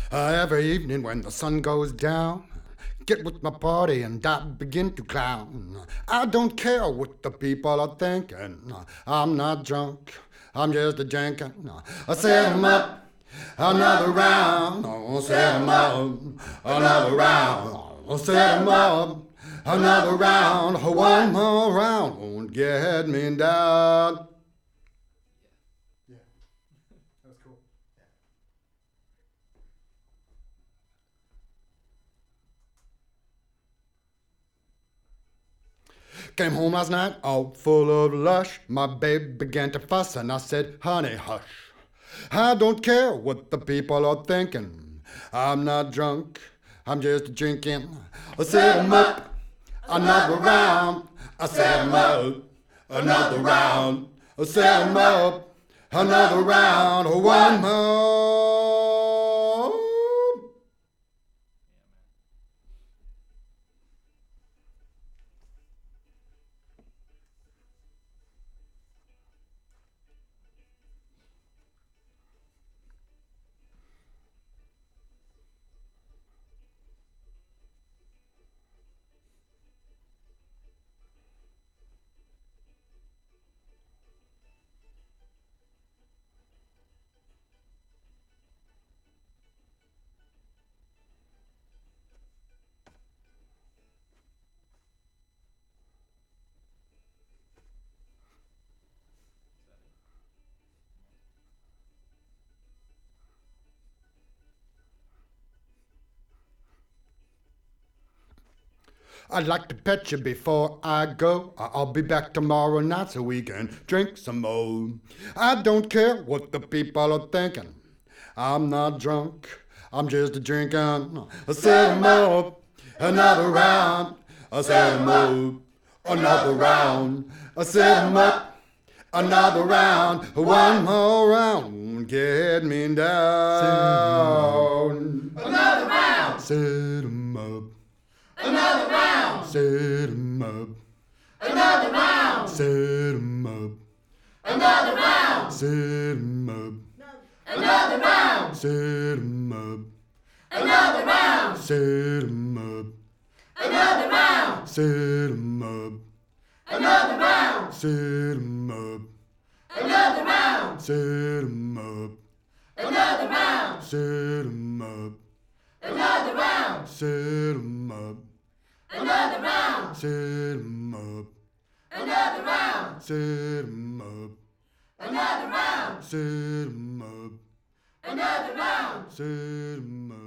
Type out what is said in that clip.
Every evening when the sun goes down, get with my party and I begin to clown. I don't care what the people are thinking. I'm not drunk, I'm just a drinking. I set 'em up, another round. I'll set 'em up, another round. I'll set 'em up, another round. One more round won't get me down. Yeah, that was cool. Came home last night all full of lush. My babe began to fuss and I said, honey, hush. I don't care what the people are thinking. I'm not drunk, I'm just drinking. I set 'em up, another round. I set 'em up, another round. I set 'em up, another round. One more. I'd like to pet you before I go. I'll be back tomorrow night so we can drink some more. I don't care what the people are thinking. I'm not drunk, I'm just drinking. I set 'em up, another round. I set 'em up, another round. I set 'em up, another round. One more round won't get me down. Another round! Set 'em up. Another round! Set 'em up, Another round! set 'em up, Another round! set 'em up, Another round! set 'em up, Another round! set 'em up, Another round! set 'em up, Another round! set 'em up, Another round! set 'em up, Another round! set 'em up, Another round! set 'em up, Another round! set 'em up, Another round! set 'em up, Another round! set 'em up, Another round! set 'em up.